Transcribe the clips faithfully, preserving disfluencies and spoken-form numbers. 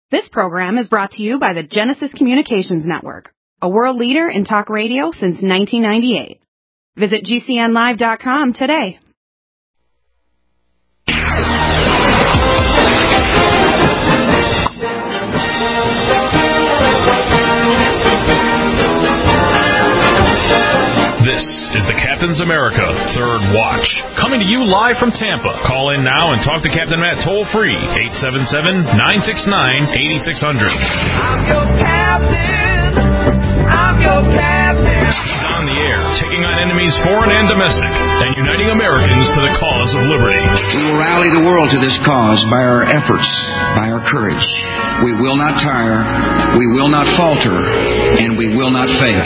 This program is brought to you by the Genesis Communications Network, a world leader in talk radio since nineteen ninety-eight. Visit G C N live dot com today. This is the Captain's America Third Watch, coming to you live from Tampa. Call in now and talk to Captain Matt toll-free, eight seven seven, nine six nine, eight six zero zero. I'm your captain. I'm your captain. He's on the air, taking on enemies foreign and domestic, and uniting Americans to the cause of liberty. We will rally the world to this cause by our efforts, by our courage. We will not tire, we will not falter, and we will not fail.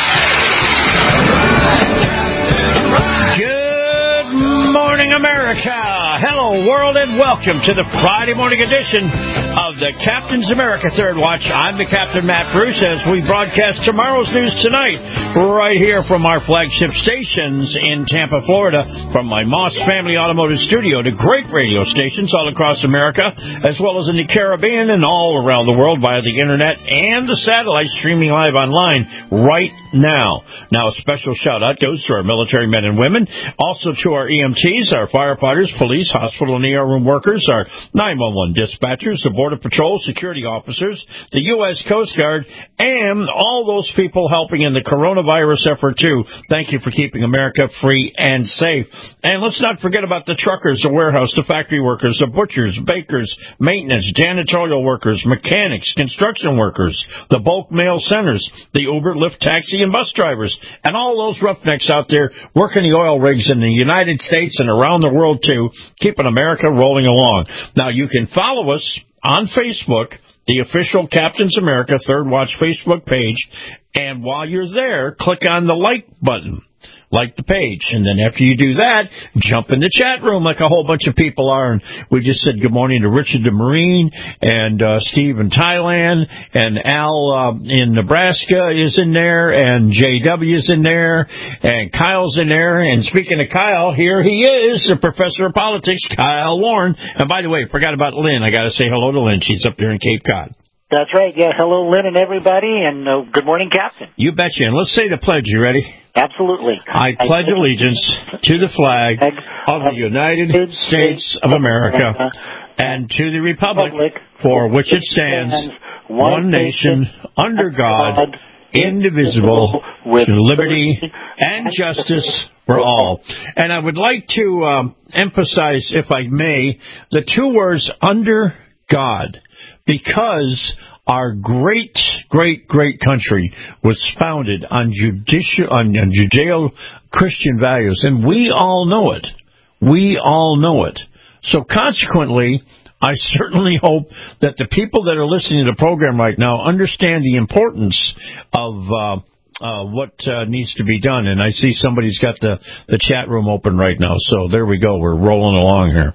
Good morning, America. Hello, world, and welcome to the Friday morning edition of the Captain's America Third Watch. I'm the Captain, Matt Bruce, as we broadcast tomorrow's news tonight right here from our flagship stations in Tampa, Florida, from my Moss Family Automotive Studio to great radio stations all across America, as well as in the Caribbean and all around the world via the internet and the satellite streaming live online right now. Now, a special shout-out goes to our military men and women, also to our E M Ts, our firefighters, police, hospital and E R room workers, our nine one one dispatchers, the Border Patrol, security officers, the U S Coast Guard, and all those people helping in the coronavirus effort, too. Thank you for keeping America free and safe. And let's not forget about the truckers, the warehouse, the factory workers, the butchers, bakers, maintenance, janitorial workers, mechanics, construction workers, the bulk mail centers, the Uber, Lyft, taxi, and bus drivers, and all those roughnecks out there working the oil rigs in the United States and around the world, too, keeping America rolling along. Now, you can follow us on Facebook, the official Captain's America Third Watch Facebook page, and while you're there, click on the like button. Like the page. And then after you do that, jump in the chat room like a whole bunch of people are. And we just said good morning to Richard the Marine and uh, Steve in Thailand and Al uh, in Nebraska is in there and J W is in there and Kyle's in there. And speaking of Kyle, here he is, the professor of politics, Kyle Warren. And by the way, forgot about Lynn. I got to say hello to Lynn. She's up there in Cape Cod. That's right. Yeah. Hello, Lynn and everybody, and uh, good morning, Captain. You betcha. And let's say the pledge. You ready? Absolutely. I pledge allegiance to the flag of the United States of America and to the republic for which it stands, one nation, under God, indivisible, with liberty and justice for all. And I would like to um, emphasize, if I may, the two words under God, because our great, great, great country was founded on judicial, on, on Judeo-Christian values, and we all know it. We all know it. So consequently, I certainly hope that the people that are listening to the program right now understand the importance of uh, uh, what uh, needs to be done. And I see somebody's got the, the chat room open right now, so there we go. We're rolling along here.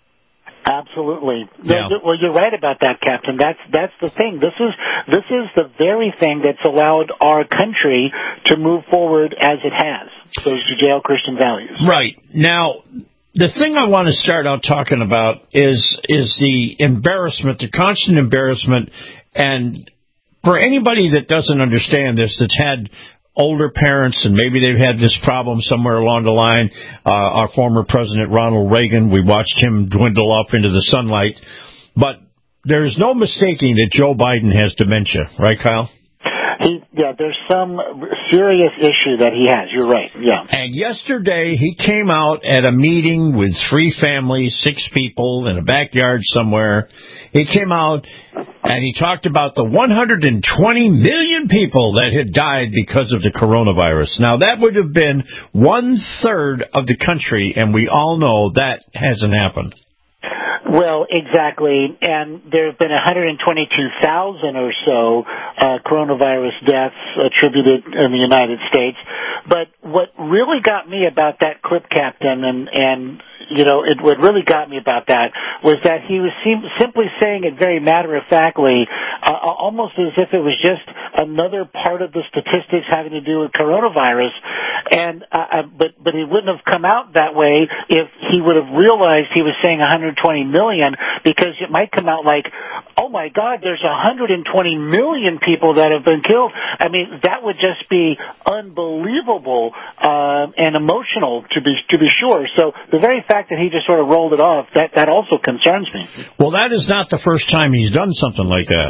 Absolutely. Yeah. Well, you're right about that, Captain. That's that's the thing. This is this is the very thing that's allowed our country to move forward as it has, those Judeo-Christian values. Right. Now, the thing I want to start out talking about is is the embarrassment, the constant embarrassment, and for anybody that doesn't understand this, that's had older parents, and maybe they've had this problem somewhere along the line. Uh, our former President Ronald Reagan, we watched him dwindle off into the sunlight. But there's no mistaking that Joe Biden has dementia, right, Kyle? He, yeah, there's some serious issue that he has. You're right, yeah. And yesterday he came out at a meeting with three families, six people in a backyard somewhere. He came out and he talked about the one hundred twenty million people that had died because of the coronavirus. Now, that would have been one-third of the country, and we all know that hasn't happened. Well, exactly, and there have been one hundred twenty-two thousand or so uh, coronavirus deaths attributed in the United States. But what really got me about that clip, Captain, and, and you know, it, what really got me about that was that he was sim- simply saying it very matter-of-factly, uh, almost as if it was just another part of the statistics having to do with coronavirus. And uh, but but it wouldn't have come out that way if he would have realized he was saying one hundred twenty million, because it might come out like, oh my God, there's one hundred twenty million people that have been killed. I mean, that would just be unbelievable uh, and emotional, to be to be sure. So the very fact that he just sort of rolled it off, that that also concerns me. Well, that is not the first time he's done something like that.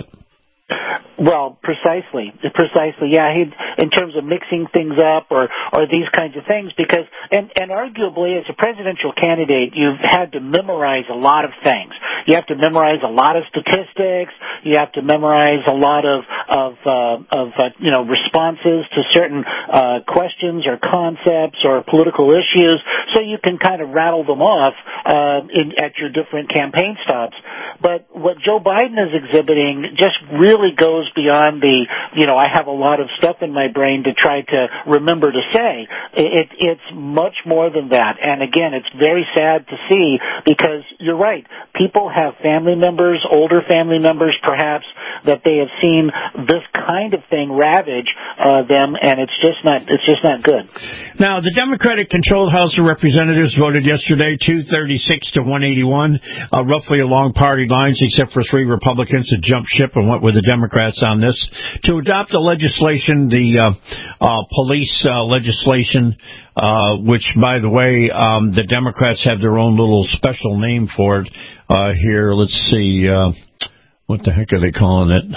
Well, precisely, precisely, yeah. He, in terms of mixing things up or or these kinds of things, because and and arguably as a presidential candidate, you've had to memorize a lot of things. You have to memorize a lot of statistics. You have to memorize a lot of of uh, of uh, you know responses to certain uh, questions or concepts or political issues, so you can kind of rattle them off uh, in, at your different campaign stops. But what Joe Biden is exhibiting just really goes beyond the, you know, I have a lot of stuff in my brain to try to remember to say. It, it's much more than that. And again, it's very sad to see, because you're right. People have family members, older family members perhaps, that they have seen this kind of thing ravage uh, them, and it's just not, it's just not good. Now, the Democratic-controlled House of Representatives voted yesterday two thirty-six to one eighty-one, uh, roughly along party lines, except for three Republicans that jumped ship and went with the Democrats on this, to adopt the legislation, the uh, uh, police uh, legislation, uh, which, by the way, um, the Democrats have their own little special name for it uh, here. Let's see. Uh, what the heck are they calling it?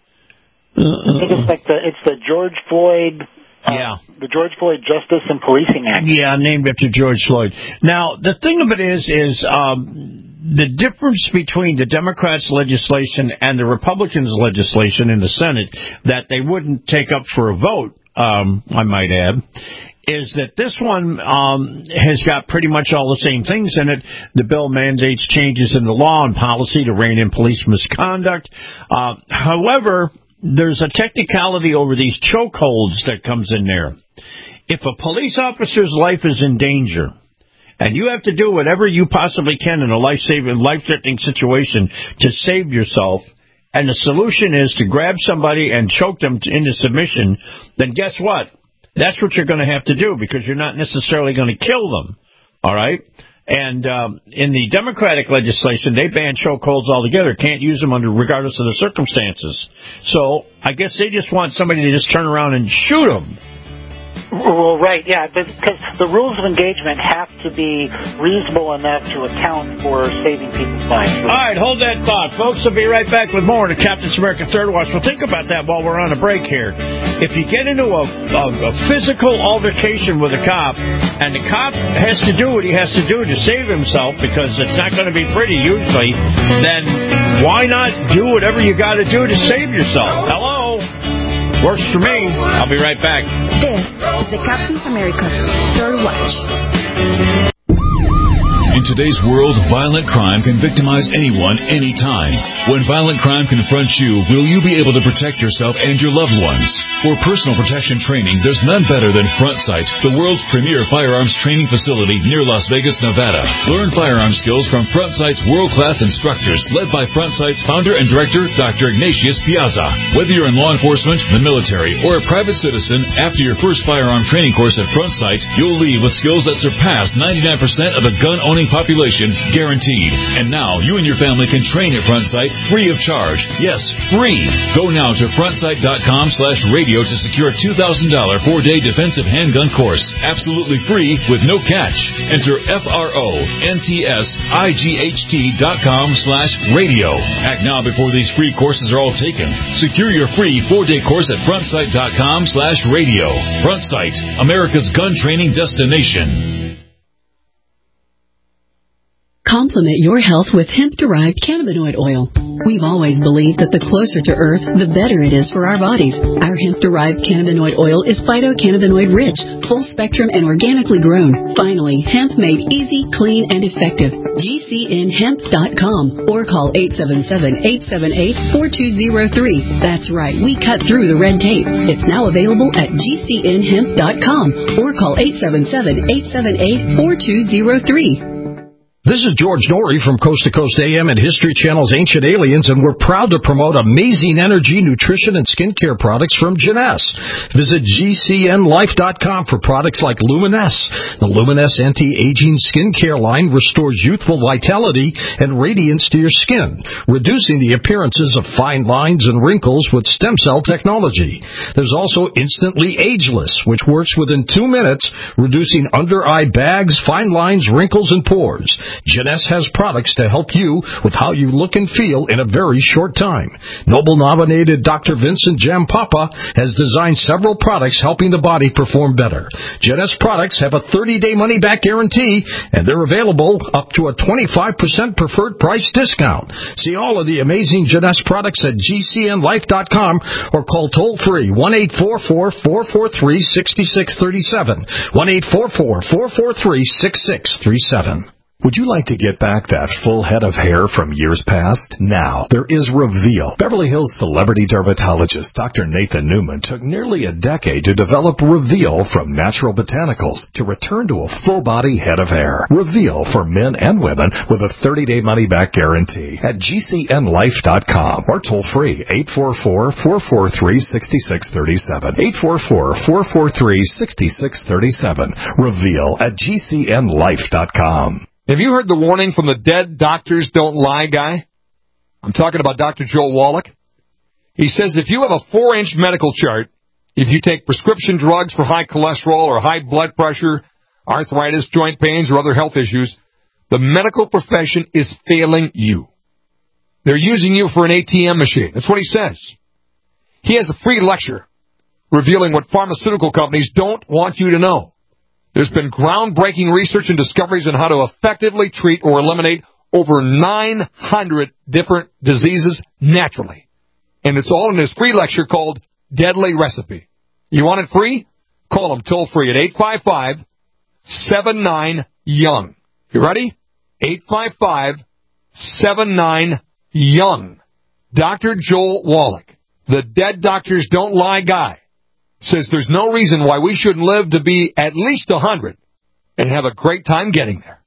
Uh, I think it's like the, it's the George Floyd... Uh, yeah. The George Floyd Justice and Policing Act. Yeah, named after George Floyd. Now, the thing of it is, is um, the difference between the Democrats' legislation and the Republicans' legislation in the Senate that they wouldn't take up for a vote, um, I might add, is that this one um, has got pretty much all the same things in it. The bill mandates changes in the law and policy to rein in police misconduct. Uh, however, there's a technicality over these chokeholds that comes in there. If a police officer's life is in danger, and you have to do whatever you possibly can in a life-saving, life-threatening situation to save yourself, and the solution is to grab somebody and choke them into submission, then guess what? That's what you're going to have to do, because you're not necessarily going to kill them. All right? And um, in the Democratic legislation, they ban chokeholds altogether. Can't use them under regardless of the circumstances. So I guess they just want somebody to just turn around and shoot them. Well, right, yeah, because the rules of engagement have to be reasonable enough to account for saving people's lives. All right, hold that thought, folks. We'll be right back with more to Captain's America Third Watch. We'll think about that while we're on a break here. If you get into a, a, a physical altercation with a cop, and the cop has to do what he has to do to save himself, because it's not going to be pretty usually, then why not do whatever you got to do to save yourself? Hello? Works for me. I'll be right back. This is the Captain America Third Watch. In today's world, violent crime can victimize anyone, anytime. When violent crime confronts you, will you be able to protect yourself and your loved ones? For personal protection training, there's none better than Front Sight, the world's premier firearms training facility near Las Vegas, Nevada. Learn firearm skills from Front Sight's world-class instructors, led by Front Sight's founder and director, Doctor Ignatius Piazza. Whether you're in law enforcement, the military, or a private citizen, after your first firearm training course at Front Sight, you'll leave with skills that surpass ninety-nine percent of the gun-owning population, guaranteed. And now, you and your family can train at Front Sight free of charge. Yes, free. Go now to frontsight.com slash radio to secure a two thousand dollars four-day defensive handgun course. Absolutely free with no catch. Enter F-R-O-N-T-S-I-G-H-T dot com slash radio. Act now before these free courses are all taken. Secure your free four-day course at frontsight.com slash radio. Front Sight, America's gun training destination. Complement your health with hemp-derived cannabinoid oil. We've always believed that the closer to Earth, the better it is for our bodies. Our hemp-derived cannabinoid oil is phytocannabinoid-rich, full-spectrum, and organically grown. Finally, hemp made easy, clean, and effective. G C N hemp dot com or call eight seven seven, eight seven eight, four two zero three. That's right, we cut through the red tape. It's now available at G C N hemp dot com or call eight seven seven, eight seven eight, four two zero three. This is George Norrie from Coast to Coast A M and History Channel's Ancient Aliens, and we're proud to promote amazing energy, nutrition, and skincare products from Jeunesse. Visit G C N life dot com for products like Luminesse. The Luminesse anti-aging skincare line restores youthful vitality and radiance to your skin, reducing the appearances of fine lines and wrinkles with stem cell technology. There's also Instantly Ageless, which works within two minutes, reducing under-eye bags, fine lines, wrinkles, and pores. Jeunesse has products to help you with how you look and feel in a very short time. Nobel-nominated Doctor Vincent Jampapa has designed several products helping the body perform better. Jeunesse products have a thirty-day money-back guarantee, and they're available up to a twenty-five percent preferred price discount. See all of the amazing Jeunesse products at G C N life dot com or call toll-free one eight four four, four four three, six six three seven, one eight four four, four four three, six six three seven. Would you like to get back that full head of hair from years past? Now, there is Reveal. Beverly Hills celebrity dermatologist Doctor Nathan Newman took nearly a decade to develop Reveal from natural botanicals to return to a full-body head of hair. Reveal for men and women with a thirty-day money-back guarantee at G C N life dot com or toll-free eight four four, four four three, six six three seven, eight four four, four four three, six six three seven. Reveal at G C N life dot com. Have you heard the warning from the Dead Doctors Don't Lie guy? I'm talking about Doctor Joel Wallach. He says if you have a four-inch medical chart, if you take prescription drugs for high cholesterol or high blood pressure, arthritis, joint pains, or other health issues, the medical profession is failing you. They're using you for an A T M machine. That's what he says. He has a free lecture revealing what pharmaceutical companies don't want you to know. There's been groundbreaking research and discoveries on how to effectively treat or eliminate over nine hundred different diseases naturally. And it's all in his free lecture called Deadly Recipe. You want it free? Call him toll-free at eight five five, seven nine, young. You ready? eight five five, seven nine, young. Doctor Joel Wallach, the Dead Doctors Don't Lie guy, says there's no reason why we shouldn't live to be at least one hundred and have a great time getting there.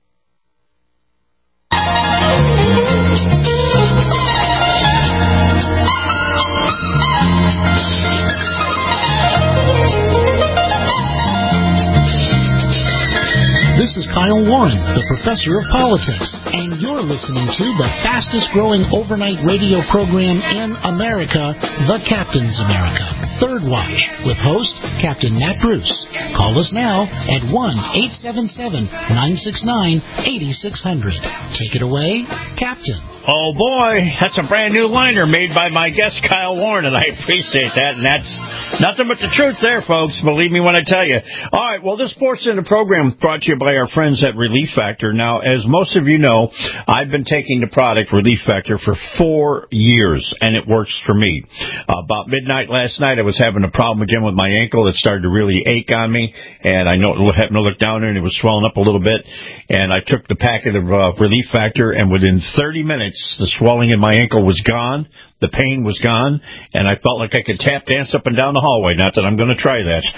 This is Kyle Warren, the professor of politics, and you're listening to the fastest-growing overnight radio program in America, The Captain's America, Third Watch, with host Captain Nat Bruce. Call us now at one eight seven seven, nine six nine, eight six zero zero. Take it away, Captain. Oh, boy, that's a brand-new liner made by my guest, Kyle Warren, and I appreciate that, and that's nothing but the truth there, folks. Believe me when I tell you. All right, well, this portion of the program brought to you by our friends at Relief Factor. Now, as most of you know, I've been taking the product Relief Factor for four years, and it works for me. Uh, about midnight last night, I was having a problem again with my ankle. It started to really ache on me, and I know it happened to look down there, and it was swelling up a little bit, and I took the packet of uh, Relief Factor, and within thirty minutes, the swelling in my ankle was gone, the pain was gone, and I felt like I could tap dance up and down the hallway. Not that I'm going to try that.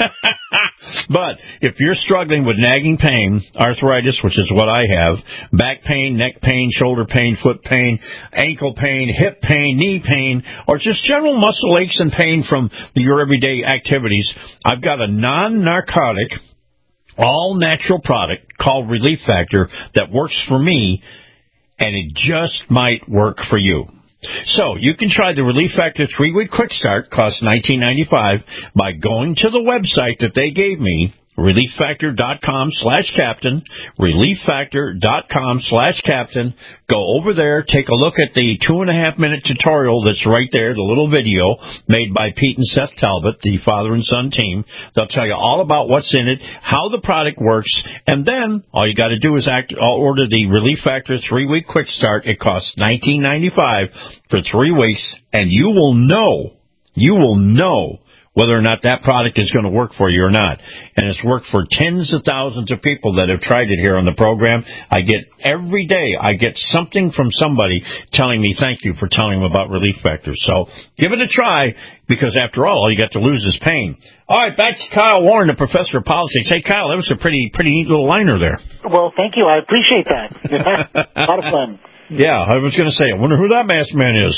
But if you're struggling with nagging pain, arthritis, which is what I have, back pain, neck pain, shoulder pain, foot pain, ankle pain, hip pain, knee pain, or just general muscle aches and pain from your everyday activities, I've got a non-narcotic, all-natural product called Relief Factor that works for me, and it just might work for you. So you can try the Relief Factor three-week quick start, costs nineteen ninety-five, by going to the website that they gave me, relief factor dot com slash captain, relief factor dot com slash captain. Go over there, take a look at the two and a half minute tutorial that's right there, the little video made by Pete and Seth Talbot, the father and son team. They'll tell you all about what's in it, how the product works, and then all you got to do is act, order the Relief Factor three-week quick start. It costs nineteen ninety-five for three weeks, and you will know, you will know whether or not that product is going to work for you or not. And it's worked for tens of thousands of people that have tried it here on the program. I get every day, I get something from somebody telling me thank you for telling them about Relief Factor. So give it a try, because after all, all you got to lose is pain. All right, back to Kyle Warren, the professor of politics. Hey, Kyle, that was a pretty pretty neat little liner there. Well, thank you. I appreciate that. A lot of fun. Yeah, I was going to say, I wonder who that masked man is.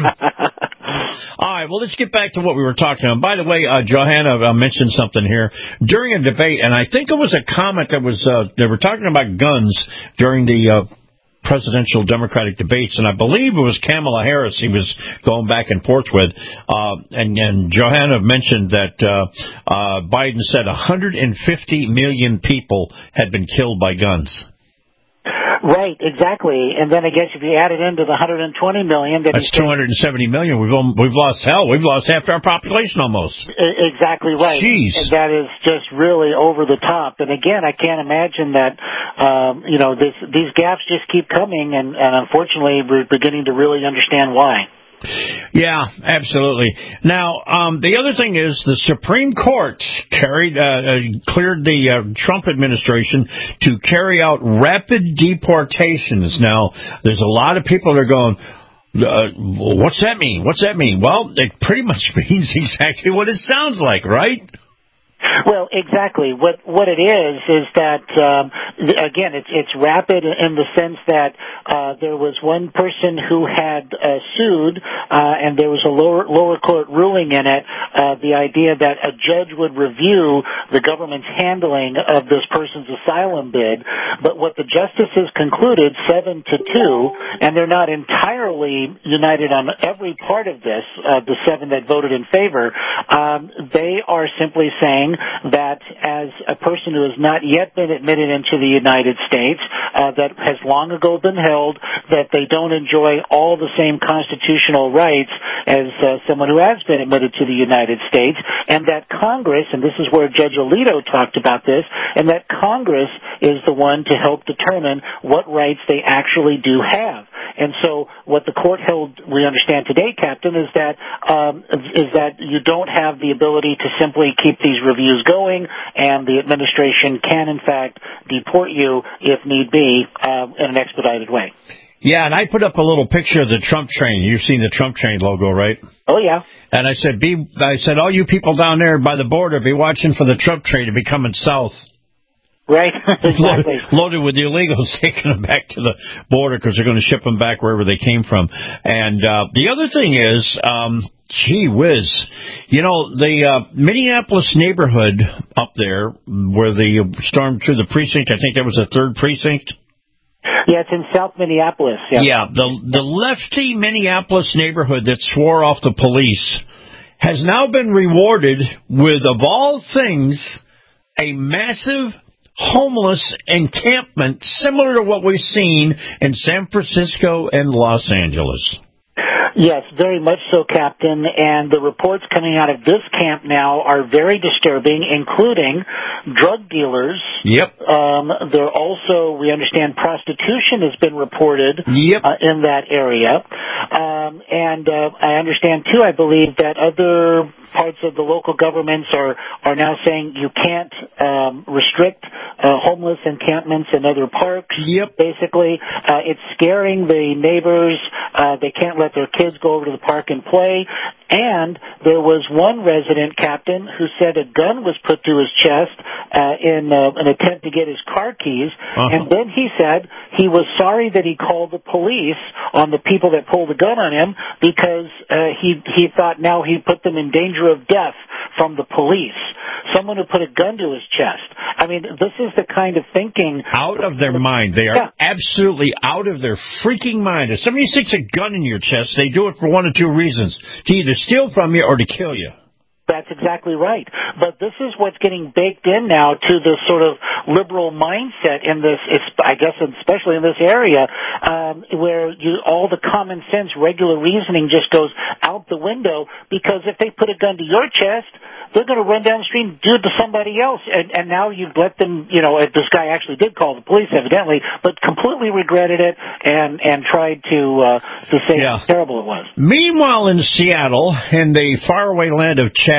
All right, well, let's get back to what we were talking about. By the way, uh, Johanna uh, mentioned something here during a debate, and I think it was a comment that was, uh, they were talking about guns during the uh, presidential Democratic debates, and I believe it was Kamala Harris he was going back and forth with, uh, and, and Johanna mentioned that uh, uh, Biden said one hundred fifty million people had been killed by guns. Right, exactly. And then I guess if you add it into the one hundred twenty million, then that's two hundred seventy million. We've we've lost hell. We've lost half our population almost. Exactly right. Jeez. And that is just really over the top. And again, I can't imagine that. Um, you know, this these gaps just keep coming, and, and unfortunately, we're beginning to really understand why. Yeah, absolutely. Now, um, the other thing is the Supreme Court carried uh, uh, cleared the uh, Trump administration to carry out rapid deportations. Now, there's a lot of people that are going, uh, what's that mean? What's that mean? Well, it pretty much means exactly what it sounds like, right? Well, exactly. What what it is is that um, again, it's it's rapid in the sense that uh, there was one person who had uh, sued, uh, and there was a lower lower court ruling in it. Uh, the idea that a judge would review the government's handling of this person's asylum bid, but what the justices concluded, seven to two, and they're not entirely united on every part of this. Uh, the seven that voted in favor, um, they are simply saying that as a person who has not yet been admitted into the United States, uh, that has long ago been held, that they don't enjoy all the same constitutional rights as uh, someone who has been admitted to the United States, and that Congress, and this is where Judge Alito talked about this, and that Congress is the one to help determine what rights they actually do have. And so what the court held, we understand today, Captain, is that um, is that you don't have the ability to simply keep these reviews going, and the administration can, in fact, deport you if need be uh, in an expedited way. Yeah, and I put up a little picture of the Trump train. You've seen the Trump train logo, right? Oh, yeah. And I said, be, I said, all you people down there by the border, be watching for the Trump train to be coming south. Right, exactly. Loaded, loaded with the illegals, taking them back to the border because they're going to ship them back wherever they came from. And uh, the other thing is, um, gee whiz, you know, the uh, Minneapolis neighborhood up there where they stormed through the precinct, I think that was the third precinct. Yeah, it's in South Minneapolis. Yeah, yeah the, the lefty Minneapolis neighborhood that swore off the police has now been rewarded with, of all things, a massive homeless encampment similar to what we've seen in San Francisco and Los Angeles. Yes, very much so, Captain. And the reports coming out of this camp now are very disturbing, including drug dealers. Yep. Um, there also, we understand, prostitution has been reported yep. uh, in that area. Um, and uh, I understand, too, I believe, that other parts of the local governments are, are now saying you can't um, restrict uh, homeless encampments in other parks. Yep. Basically, uh, it's scaring the neighbors. Uh, they can't let their kids go over to the park and play. And there was one resident, Captain, who said a gun was put to his chest uh, in uh, an attempt to get his car keys. Uh-huh. And then he said he was sorry that he called the police on the people that pulled the gun on him because uh, he he thought now he put them in danger of death from the police. Someone who put a gun to his chest. I mean, this is the kind of thinking... Out of their mind. They are yeah. absolutely out of their freaking mind. If somebody sticks a gun in your chest, they do it for one of two reasons. To either steal from you or to kill you. That's exactly right. But this is what's getting baked in now to this sort of liberal mindset in this, I guess especially in this area, um, where you, all the common sense, regular reasoning just goes out the window, because if they put a gun to your chest, they're going to run down the street and do it to somebody else. And, and now you've let them, you know, this guy actually did call the police, evidently, but completely regretted it and, and tried to, uh, to say yeah. how terrible it was. Meanwhile, in Seattle, in the faraway land of Chad,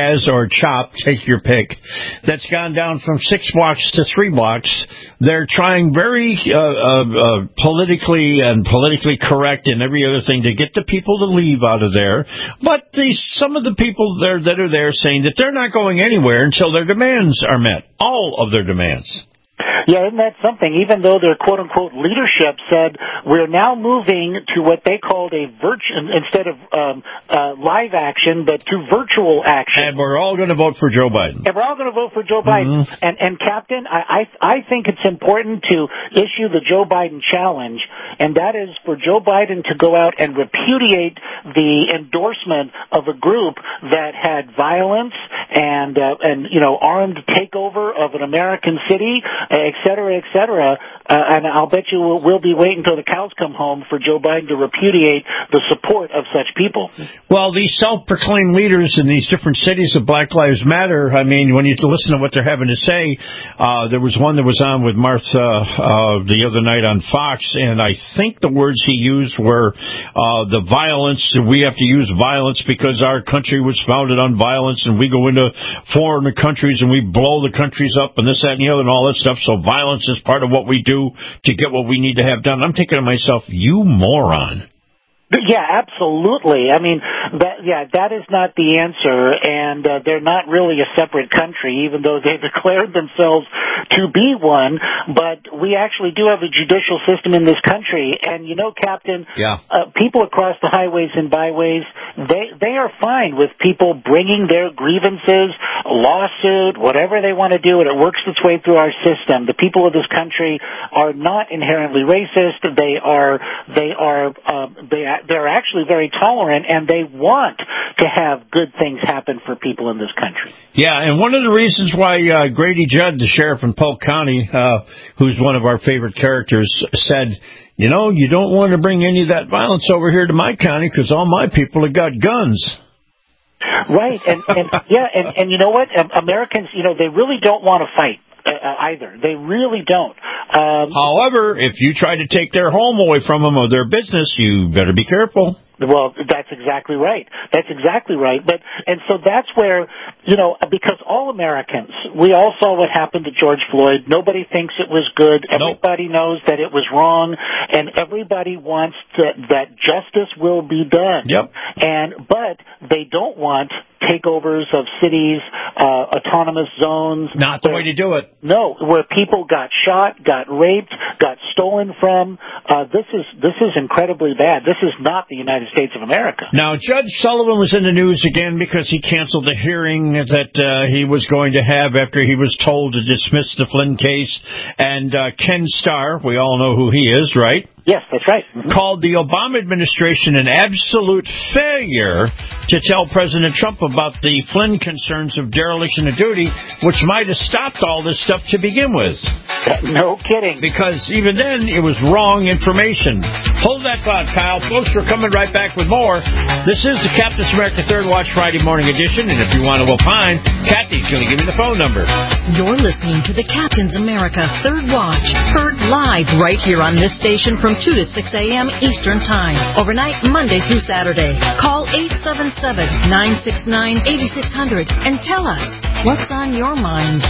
Chaz or Chop, take your pick, that's gone down from six blocks to three blocks. They're trying very uh, uh, uh, politically and politically correct and every other thing to get the people to leave out of there. But the, some of the people there that are there saying that they're not going anywhere until their demands are met, all of their demands. Yeah, isn't that something? Even though their quote-unquote leadership said we're now moving to what they called a virtual, instead of um, uh, live action, but to virtual action. And we're all going to vote for Joe Biden. And we're all going to vote for Joe Biden. Mm-hmm. And, and Captain, I, I, I think it's important to issue the Joe Biden challenge, and that is for Joe Biden to go out and repudiate the endorsement of a group that had violence and, uh, and you know, armed takeover of an American city, et cetera, et cetera, uh, and I'll bet you we'll, we'll be waiting until the cows come home for Joe Biden to repudiate the support of such people. Well, these self-proclaimed leaders in these different cities of Black Lives Matter, I mean, when you listen to what they're having to say, uh, there was one that was on with Martha uh, the other night on Fox, and I think the words he used were uh, the violence, we have to use violence because our country was founded on violence, and we go into foreign countries and we blow the countries up and this, that, and the other, and all that stuff. So violence is part of what we do to get what we need to have done. I'm thinking to myself, you moron. Yeah, absolutely. I mean, that, yeah, that is not the answer, and uh, they're not really a separate country, even though they declared themselves to be one. But we actually do have a judicial system in this country, and you know, Captain, yeah. uh, people across the highways and byways, they they are fine with people bringing their grievances, a lawsuit, whatever they want to do, and it works its way through our system. The people of this country are not inherently racist. They are they are uh, they. They're actually very tolerant, and they want to have good things happen for people in this country. Yeah, and one of the reasons why uh, Grady Judd, the sheriff in Polk County, uh, who's one of our favorite characters, said, you know, you don't want to bring any of that violence over here to my county because all my people have got guns. Right, and, and yeah, and, and you know what? Americans, you know, they really don't want to fight. Uh, either. They really don't. Um, However, if you try to take their home away from them or their business, you better be careful. Well, that's exactly right. That's exactly right. But, and so that's where, you know, because all Americans, we all saw what happened to George Floyd. Nobody thinks it was good. Everybody nope. knows that it was wrong, and everybody wants to, that justice will be done. Yep. And, but they don't want takeovers of cities, uh, autonomous zones. Not the where, way to do it. No, where people got shot, got raped, got stolen from. Uh, this is, this is incredibly bad. This is not the United States of America. Now, Judge Sullivan was in the news again because he canceled the hearing that uh, he was going to have after he was told to dismiss the Flynn case. And uh, Ken Starr, we all know who he is, right? Yes, that's right. Mm-hmm. Called the Obama administration an absolute failure to tell President Trump about the Flynn concerns of dereliction of duty, which might have stopped all this stuff to begin with. No kidding. Because even then, it was wrong information. Hold that thought, Kyle. Folks, we're coming right back with more. This is the Captain's America Third Watch Friday morning edition, and if you want to opine, Kathy's going to give you the phone number. You're listening to the Captain's America Third Watch, heard live right here on this station from two to six a.m. Eastern Time, overnight Monday through Saturday. Call eight seven seven, nine six nine, eight six zero zero and tell us what's on your mind.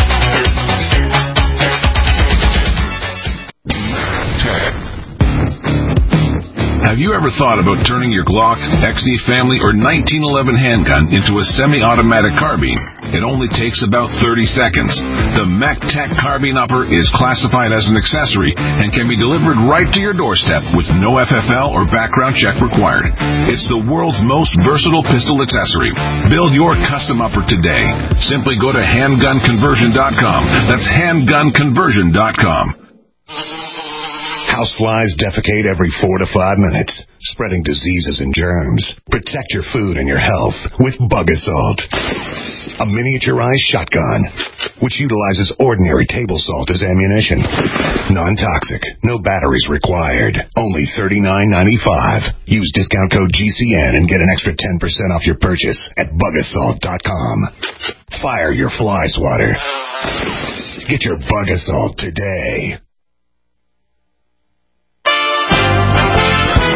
Have you ever thought about turning your Glock, X D Family, or nineteen eleven handgun into a semi-automatic carbine? It only takes about thirty seconds. The MacTac Carbine Upper is classified as an accessory and can be delivered right to your doorstep with no F F L or background check required. It's the world's most versatile pistol accessory. Build your custom upper today. Simply go to handgun conversion dot com. That's handgun conversion dot com. Houseflies defecate every four to five minutes, spreading diseases and germs. Protect your food and your health with Bug Assault, a miniaturized shotgun which utilizes ordinary table salt as ammunition. Non-toxic, no batteries required. Only thirty-nine ninety-five. Use discount code G C N and get an extra ten percent off your purchase at bug assault dot com. Fire your fly swatter. Get your Bug Assault today. You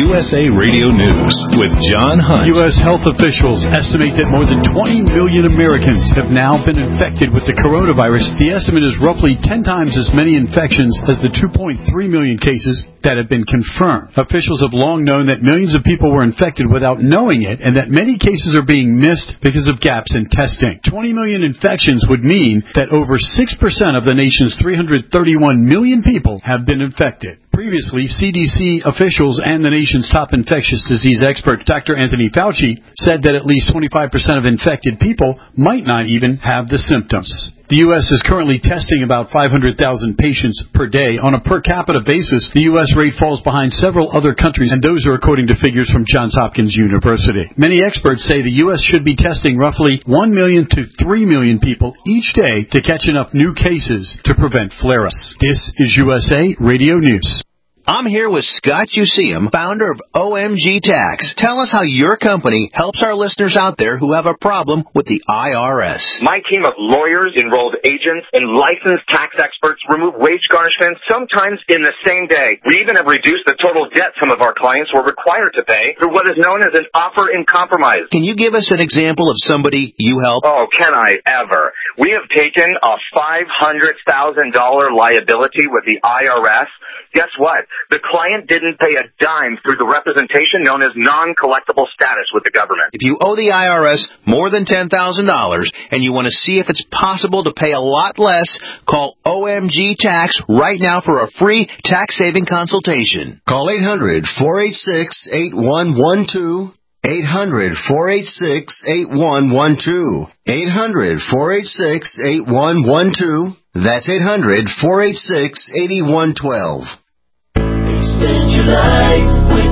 U S A Radio News with John Hunt. U S health officials estimate that more than twenty million Americans have now been infected with the coronavirus. The estimate is roughly ten times as many infections as the two point three million cases that have been confirmed. Officials have long known that millions of people were infected without knowing it, and that many cases are being missed because of gaps in testing. twenty million infections would mean that over six percent of the nation's three hundred thirty-one million people have been infected. Previously, C D C officials and the nation's top infectious disease expert, Doctor Anthony Fauci, said that at least twenty-five percent of infected people might not even have the symptoms. The U S is currently testing about five hundred thousand patients per day. On a per capita basis, the U S rate falls behind several other countries, and those are according to figures from Johns Hopkins University. Many experts say the U S should be testing roughly one million to three million people each day to catch enough new cases to prevent flare-ups. This is U S A Radio News. I'm here with Scott Useum, founder of O M G Tax. Tell us how your company helps our listeners out there who have a problem with the I R S. My team of lawyers, enrolled agents, and licensed tax experts remove wage garnishments sometimes in the same day. We even have reduced the total debt some of our clients were required to pay through what is known as an offer in compromise. Can you give us an example of somebody you help? Oh, can I ever? We have taken a five hundred thousand dollars liability with the I R S. Guess what? The client didn't pay a dime through the representation known as non-collectible status with the government. If you owe the I R S more than ten thousand dollars and you want to see if it's possible to pay a lot less, call O M G Tax right now for a free tax-saving consultation. Call eight hundred, four eight six, eight one one two. eight hundred, four eight six, eight one one two. eight hundred, four eight six, eight one one two. That's eight hundred, four eight six, eight one one two. Extend your life with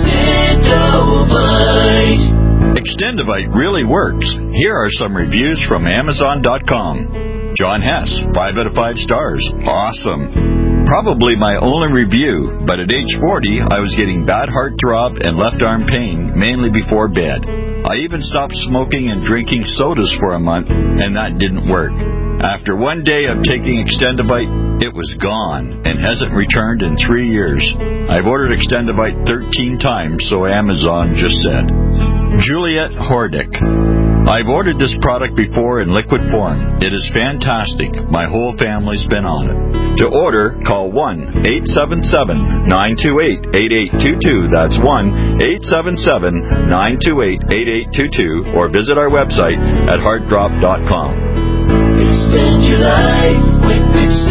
Extendovite. Extendovite really works. Here are some reviews from Amazon dot com. John Hess, five out of five stars. Awesome. Probably my only review, but at age forty, I was getting bad heartthrob and left arm pain, mainly before bed. I even stopped smoking and drinking sodas for a month, and that didn't work. After one day of taking Extendovite, it was gone and hasn't returned in three years. I've ordered Extendovite thirteen times, so Amazon just said. Juliet Hordick. I've ordered this product before in liquid form. It is fantastic. My whole family's been on it. To order, call one eight seven seven, nine two eight, eight eight two two. That's one eight seven seven, nine two eight, eight eight two two, or visit our website at heartdrop dot com. Extend your life with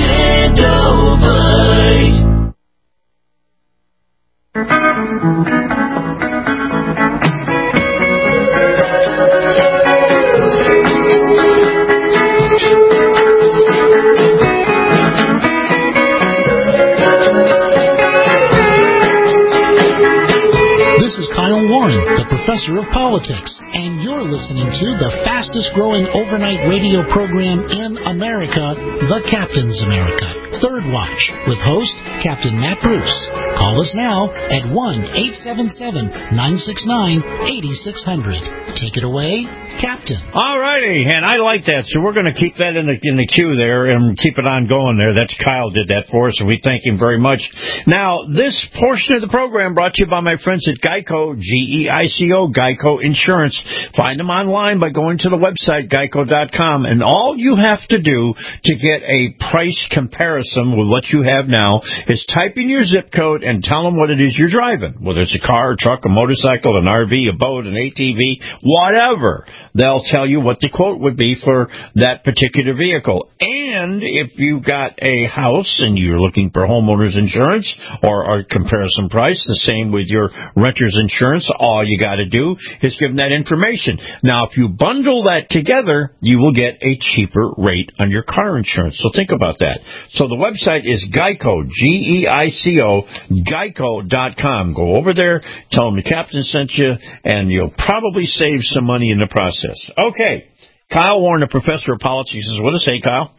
Extendovite. This is Kyle Warren, the professor of politics, and you're listening to the fastest growing overnight radio program in America, The Captain's America, Third Watch, with host Captain Matt Bruce. Call us now at one eight seven seven, nine six nine, eight six zero zero. Take it away, Captain. All righty, and I like that, so we're going to keep that in the in the queue there and keep it on going there. That's Kyle did that for us, and we thank him very much. Now, this portion of the program brought to you by my friends at Geico, G E I C O, Geico Insurance. Find them online by going to the website, geico dot com, and all you have to do to get a price comparison with what you have now is type in your zip code and tell them what it is you're driving, whether it's a car, a truck, a motorcycle, an R V, a boat, an A T V, whatever. They'll tell you what the quote would be for that particular vehicle. And if you've got a house and you're looking for homeowner's insurance or a comparison price, the same with your renter's insurance, all you got to do is give them that information. Now, if you bundle that together, you will get a cheaper rate on your car insurance. So think about that. So the website is Geico, G E I C O, geico dot com. Go over there, tell them the captain sent you, and you'll probably save some money in the process. Okay. Kyle Warren, the professor of politics, says, what to say, Kyle?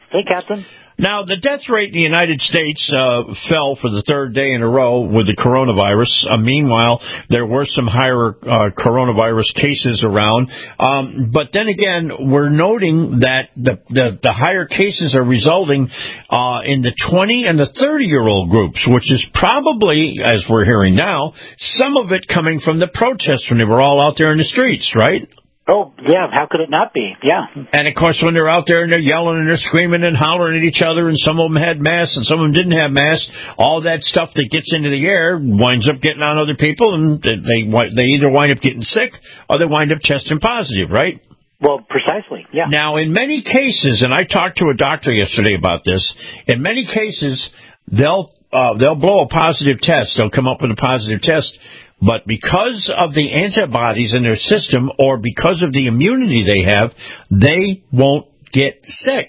Hey, Captain. Now, the death rate in the United States uh, fell for the third day in a row with the coronavirus. Uh, meanwhile, there were some higher uh, coronavirus cases around. Um, but then again, we're noting that the, the, the higher cases are resulting uh, in the twenty and the thirty-year-old groups, which is probably, as we're hearing now, some of it coming from the protests when they were all out there in the streets, right? Oh, yeah, how could it not be? Yeah. And, of course, when they're out there and they're yelling and they're screaming and hollering at each other, and some of them had masks and some of them didn't have masks, all that stuff that gets into the air winds up getting on other people, and they they either wind up getting sick or they wind up testing positive, right? Well, precisely, yeah. Now, in many cases, and I talked to a doctor yesterday about this, in many cases, they'll uh, they'll blow a positive test. They'll come up with a positive test. But because of the antibodies in their system or because of the immunity they have, they won't get sick.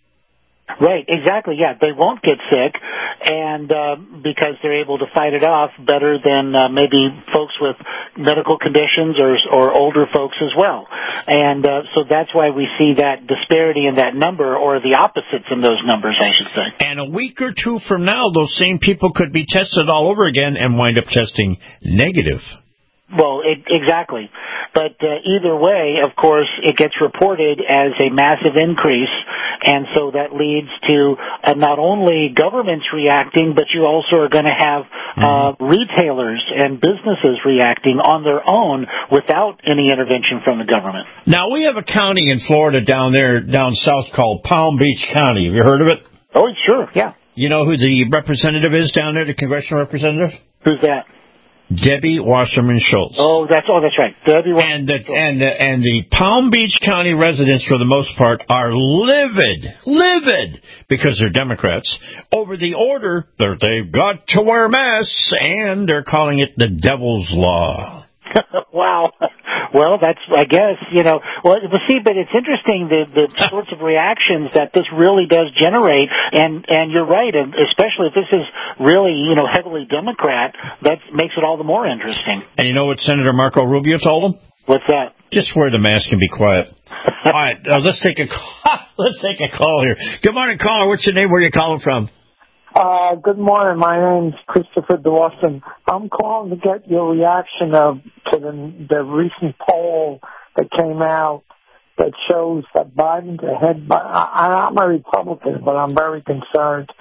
Right, exactly, yeah. They won't get sick, and uh, because they're able to fight it off better than uh, maybe folks with medical conditions or or older folks as well. And uh, so that's why we see that disparity in that number, or the opposites in those numbers, I should say. And a week or two from now, those same people could be tested all over again and wind up testing negative. Well, it, exactly. But uh, either way, of course, it gets reported as a massive increase, and so that leads to uh, not only governments reacting, but you also are going to have uh, retailers and businesses reacting on their own without any intervention from the government. Now, we have a county in Florida down there, down south, called Palm Beach County. Have you heard of it? Oh, sure, yeah. You know who the representative is down there, the congressional representative? Who's that? Debbie Wasserman Schultz. Oh, that's oh, that's right. Debbie Wasserman and the, and the, and the Palm Beach County residents, for the most part, are livid, livid, because they're Democrats, over the order that they've got to wear masks, and they're calling it the Devil's Law. Wow. Well, that's, I guess, you know, well, see, but it's interesting the, the sorts of reactions that this really does generate, and, and you're right, and especially if this is really, you know, heavily Democrat, that makes it all the more interesting. And you know what Senator Marco Rubio told him? What's that? Just wear the mask and be quiet. All right, uh, let's take a let's take a call here. Good morning, caller. What's your name? Where are you calling from? Uh, good morning. My name's Christopher Dawson. I'm calling to get your reaction of to the, the recent poll that came out that shows that Biden's ahead by, I, I'm a Republican, but I'm very concerned,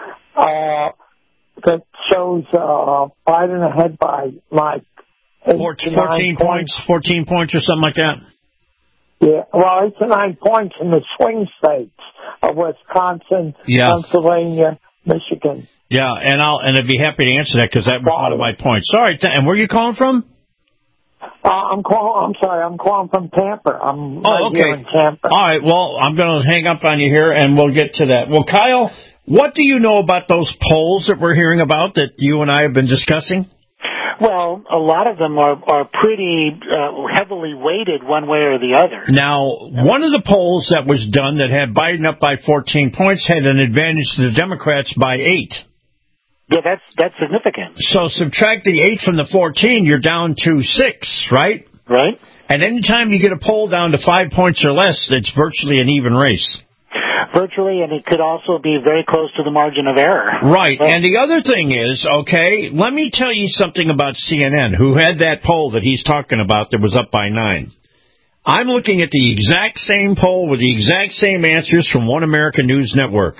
uh, that shows, uh, Biden ahead by like eight fourteen, to nine points, points. fourteen points or something like that. Yeah, well, eight to nine points in the swing states of Wisconsin, yeah. Pennsylvania, Michigan. Yeah, and I'll and I'd be happy to answer that because that was one of my points. Sorry, th- and where are you calling from? Uh, I'm calling. I'm sorry. I'm calling from Tampa. I'm oh, right okay. here in Tampa. All right. Well, I'm going to hang up on you here, and we'll get to that. Well, Kyle, what do you know about those polls that we're hearing about that you and I have been discussing? Well, a lot of them are are pretty uh, heavily weighted one way or the other. Now, one of the polls that was done that had Biden up by fourteen points had an advantage to the Democrats by eight. Yeah, that's that's significant. So subtract the eight from the fourteen, you're down to six, right? Right. And anytime you get a poll down to five points or less, it's virtually an even race. Virtually, and it could also be very close to the margin of error. Right. But, and the other thing is, okay, let me tell you something about C N N, who had that poll that he's talking about that was up by nine. I'm looking at the exact same poll with the exact same answers from One American News Network.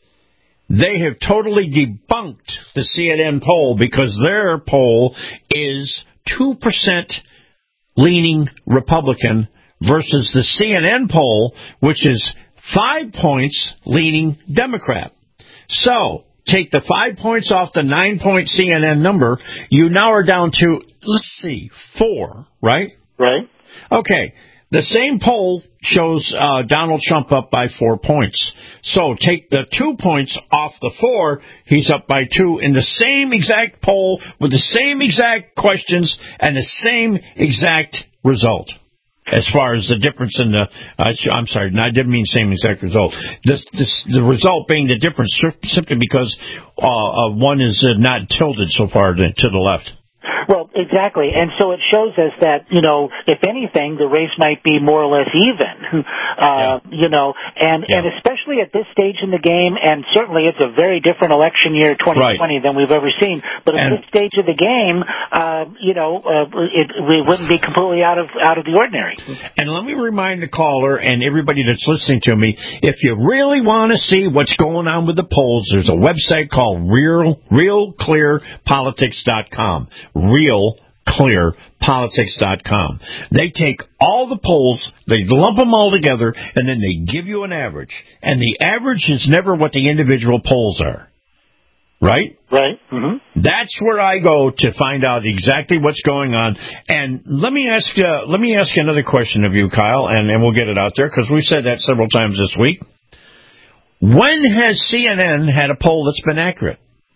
They have totally debunked the C N N poll because their poll is two percent leaning Republican versus the C N N poll, which is five points leaning Democrat. So, take the five points off the nine-point C N N number, you now are down to, let's see, four, right? Right. Okay. The same poll shows uh, Donald Trump up by four points. So take the two points off the four, he's up by two in the same exact poll with the same exact questions and the same exact result. As far as the difference in the, uh, I'm sorry, I didn't mean same exact result. This, this, the result being the difference simply because uh, uh, one is uh, not tilted so far to, to the left. Well, exactly. And so it shows us that, you know, if anything, the race might be more or less even, uh, yeah. you know, and, yeah. and especially especially at this stage in the game, and certainly it's a very different election year twenty twenty right. than we've ever seen. But at and, this stage of the game, uh, you know, uh, it, it wouldn't be completely out of out of the ordinary. And let me remind the caller and everybody that's listening to me, if you really want to see what's going on with the polls, there's a website called Real Real Clear Politics dot com. Real Clear Politics dot com. They take all the polls, they lump them all together, and then they give you an average. And the average is never what the individual polls are. Right? Right. Mm-hmm. That's where I go to find out exactly what's going on. And let me ask uh, let me ask you another question of you, Kyle, and, and we'll get it out there, because we've said that several times this week. When has C N N had a poll that's been accurate?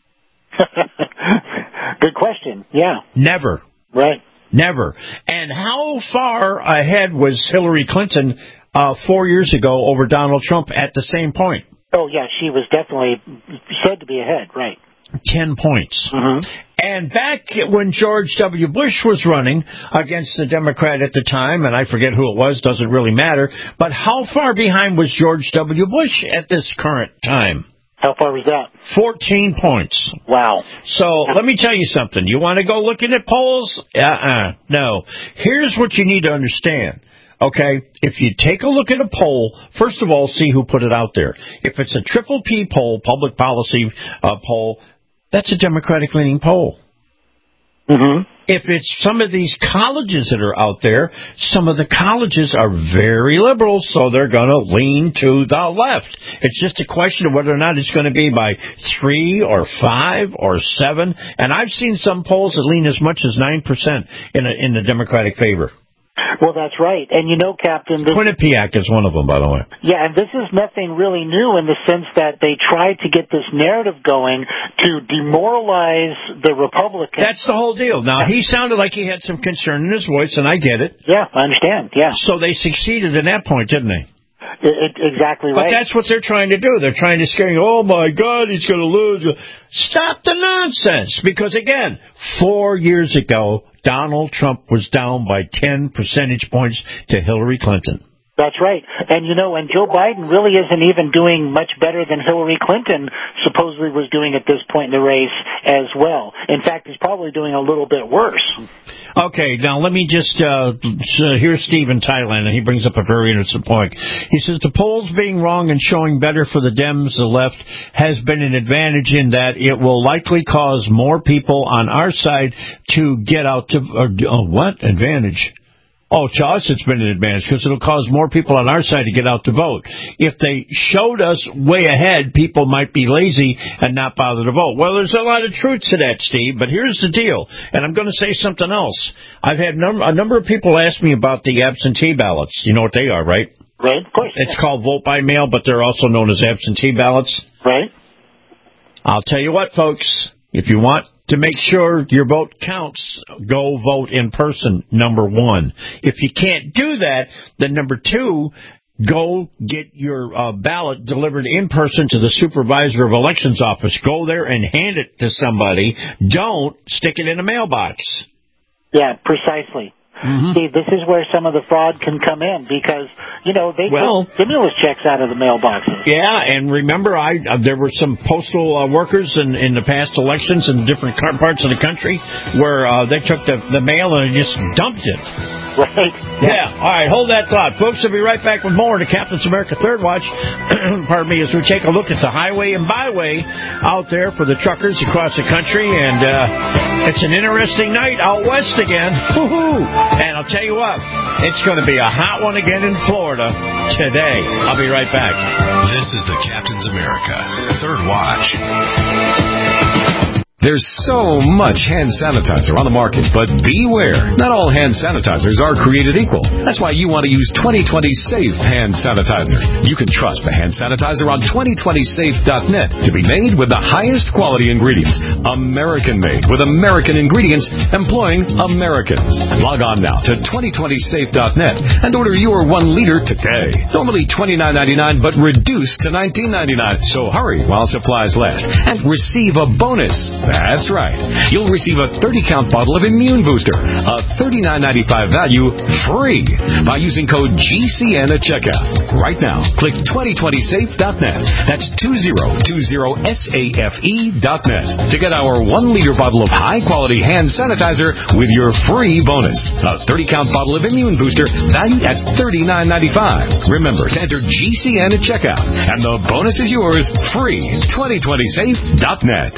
Good question. Yeah. Never. Right. Never. And how far ahead was Hillary Clinton uh, four years ago over Donald Trump at the same point? Oh, yeah, she was definitely said to be ahead, right. Ten points. Mm-hmm. And back when George W. Bush was running against the Democrat at the time, and I forget who it was, doesn't really matter, but how far behind was George W. Bush at this current time? How far was that? fourteen points. Wow. So let me tell you something. You want to go looking at polls? Uh-uh. No. Here's what you need to understand. Okay, if you take a look at a poll, first of all, see who put it out there. If it's a triple P poll, public policy uh, poll, that's a Democratic-leaning poll. Mm-hmm. If it's some of these colleges that are out there, some of the colleges are very liberal, so they're going to lean to the left. It's just a question of whether or not it's going to be by three or five or seven. And I've seen some polls that lean as much as nine percent in a, in the Democratic favor. Well, that's right. And you know, Captain... This, Quinnipiac is one of them, by the way. Yeah, and this is nothing really new in the sense that they tried to get this narrative going to demoralize the Republicans. That's the whole deal. Now, he sounded like he had some concern in his voice, and I get it. Yeah, I understand, yeah. So they succeeded in that point, didn't they? It, it, exactly right. But that's what they're trying to do. They're trying to scare you. Oh, my God, he's going to lose. Stop the nonsense. Because, again, four years ago, Donald Trump was down by ten percentage points to Hillary Clinton. That's right. And, you know, and Joe Biden really isn't even doing much better than Hillary Clinton supposedly was doing at this point in the race as well. In fact, he's probably doing a little bit worse. Okay, now let me just, uh, here's Steve in Thailand, and he brings up a very interesting point. He says, the polls being wrong and showing better for the Dems, the left, has been an advantage in that it will likely cause more people on our side to get out to, or, oh, what? Advantage? Oh, to us it's been an advantage because it'll cause more people on our side to get out to vote. If they showed us way ahead, people might be lazy and not bother to vote. Well, there's a lot of truth to that, Steve, but here's the deal, and I'm going to say something else. I've had num- a number of people ask me about the absentee ballots. You know what they are, right? Right, of course. It's yeah. called vote by mail, but they're also known as absentee ballots. Right. I'll tell you what, folks. If you want to make sure your vote counts, go vote in person, number one. If you can't do that, then number two, go get your uh, ballot delivered in person to the supervisor of elections office. Go there and hand it to somebody. Don't stick it in a mailbox. Yeah, precisely. Mm-hmm. See, this is where some of the fraud can come in because, you know, they well, took stimulus checks out of the mailboxes. Yeah, and remember, I uh, there were some postal uh, workers in, in the past elections in different parts of the country where uh, they took the, the mail and just dumped it. Right. Yeah. All right, hold that thought. Folks, we'll be right back with more in the Captain's America Third Watch. Pardon me, as we take a look at the highway and byway out there for the truckers across the country. And uh, it's an interesting night out west again. Woo-hoo. And I'll tell you what, it's going to be a hot one again in Florida today. I'll be right back. This is the Captain's America Third Watch. There's so much hand sanitizer on the market, but beware. Not all hand sanitizers are created equal. That's why you want to use twenty twenty Safe Hand Sanitizer. You can trust the hand sanitizer on twenty twenty safe dot net to be made with the highest quality ingredients. American-made with American ingredients employing Americans. Log on now to twenty twenty safe dot net and order your one liter today. Normally twenty-nine ninety-nine, but reduced to nineteen ninety-nine. So hurry while supplies last and receive a bonus. That's right. You'll receive a thirty-count bottle of Immune Booster, a thirty-nine ninety-five value, free by using code G C N at checkout. Right now, click twenty twenty safe dot net. That's two zero two zero safe dot net to get our one-liter bottle of high-quality hand sanitizer with your free bonus. A thirty-count bottle of Immune Booster valued at thirty-nine ninety-five. Remember to enter G C N at checkout, and the bonus is yours free. twenty twenty safe dot net.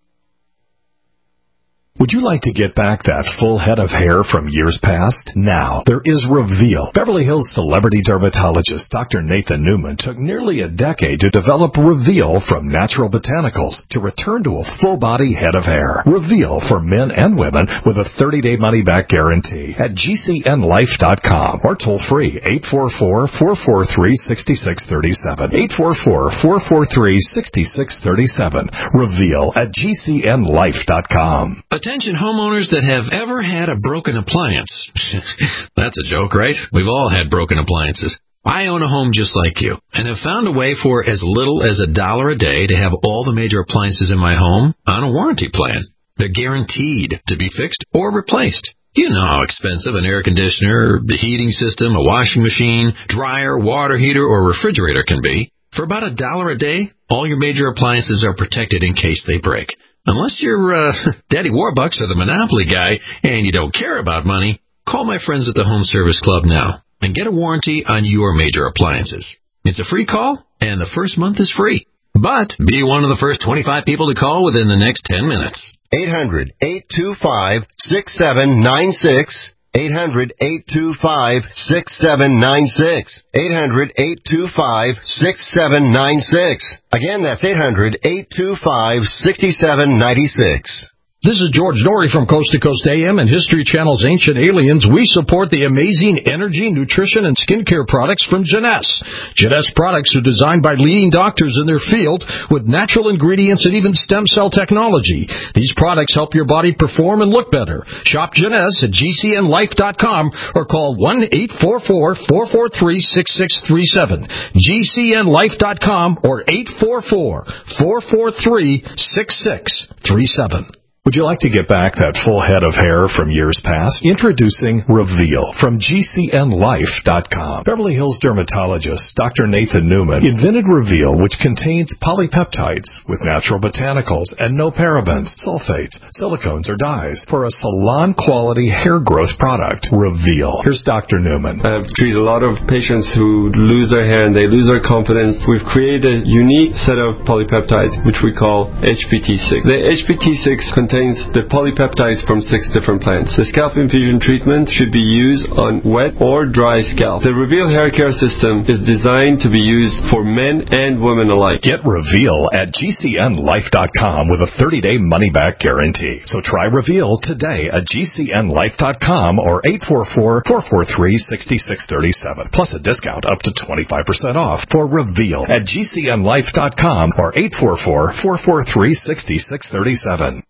Would you like to get back that full head of hair from years past? Now, there is Reveal. Beverly Hills celebrity dermatologist Doctor Nathan Newman took nearly a decade to develop Reveal from natural botanicals to return to a full-body head of hair. Reveal for men and women with a thirty-day money-back guarantee at G C N life dot com or toll-free eight four four, four four three, six six three seven. eight four four, four four three, six six three seven. Reveal at G C N life dot com. Attention homeowners that have ever had a broken appliance. That's a joke, right? We've all had broken appliances. I own a home just like you and have found a way for as little as a dollar a day to have all the major appliances in my home on a warranty plan. They're guaranteed to be fixed or replaced. You know how expensive an air conditioner, the heating system, a washing machine, dryer, water heater, or refrigerator can be. For about a dollar a day, all your major appliances are protected in case they break. Unless you're uh, Daddy Warbucks or the Monopoly guy and you don't care about money, call my friends at the Home Service Club now and get a warranty on your major appliances. It's a free call, and the first month is free. But be one of the first twenty-five people to call within the next ten minutes. eight hundred, eight two five, six seven nine six. eight hundred, eight two five, six seven nine six. eight hundred, eight two five, six seven nine six. Again, that's eight hundred, eight two five, six seven nine six. This is George Norrie from Coast to Coast A M and History Channel's Ancient Aliens. We support the amazing energy, nutrition, and skincare products from Jeunesse. Jeunesse products are designed by leading doctors in their field with natural ingredients and even stem cell technology. These products help your body perform and look better. Shop Jeunesse at G C N life dot com or call one eight four four, four four three, six six three seven. G C N life dot com or eight four four, four four three, six six three seven. Would you like to get back that full head of hair from years past? Introducing Reveal from G C N life dot com. Beverly Hills dermatologist Doctor Nathan Newman invented Reveal, which contains polypeptides with natural botanicals and no parabens, sulfates, silicones, or dyes for a salon-quality hair growth product. Reveal. Here's Doctor Newman. I've treated a lot of patients who lose their hair and they lose their confidence. We've created a unique set of polypeptides, which we call H P T six. The H P T six contains the polypeptides from six different plants. The scalp infusion treatment should be used on wet or dry scalp. The Reveal hair care system is designed to be used for men and women alike. Get Reveal at G C N life dot com with a thirty-day money-back guarantee. So try Reveal today at G C N life dot com or eight four four, four four three, six six three seven. Plus a discount up to twenty-five percent off for Reveal at G C N life dot com or eight four four, four four three, six six three seven.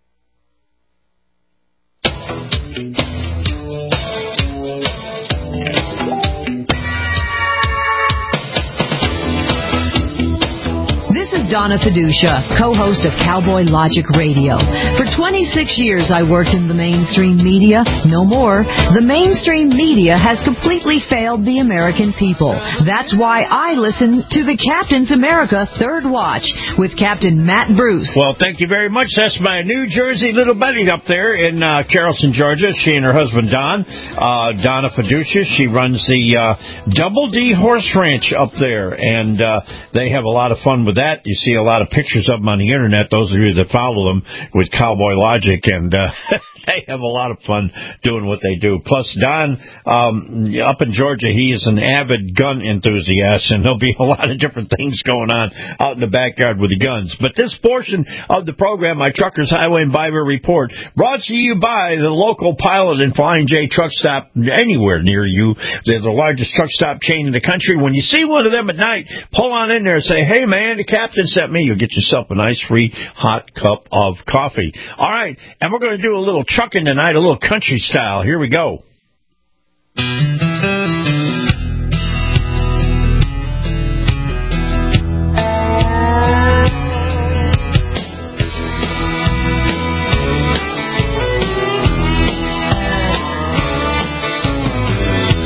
Donna Fiducia, co-host of Cowboy Logic Radio. For twenty-six years, I worked in the mainstream media. No more. The mainstream media has completely failed the American people. That's why I listen to the Captain's America Third Watch with Captain Matt Bruce. Well, thank you very much. That's my New Jersey little buddy up there in uh, Carrollton, Georgia. She and her husband, Don. Uh, Donna Fiducia. She runs the uh, Double D Horse Ranch up there, and uh, they have a lot of fun with that. You see a lot of pictures of them on the internet, those of you that follow them with Cowboy Logic, and uh, they have a lot of fun doing what they do. Plus, Don, um, up in Georgia, he is an avid gun enthusiast, and there'll be a lot of different things going on out in the backyard with the guns. But this portion of the program, my Truckers Highway and Byway Report, brought to you by the local Pilot and Flying J truck stop anywhere near you. They're the largest truck stop chain in the country. When you see one of them at night, pull on in there and say, "Hey, man, the captain sent me." You'll get yourself a nice free hot cup of coffee. All right, and we're going to do a little trucking tonight, a little country style. Here we go.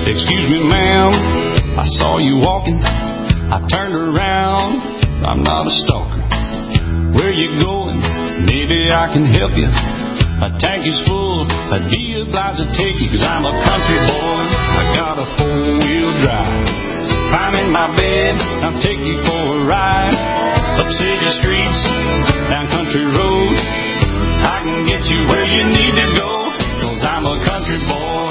Excuse me, ma'am, I saw you walking. I turned around, I'm not a stalker. Where you going? Maybe I can help you. My tank is full, I'd be obliged to take you, cause I'm a country boy. I got a four-wheel drive. Climb in my bed, I'll take you for a ride. Up city streets, down country roads. I can get you where you need to go, cause I'm a country boy.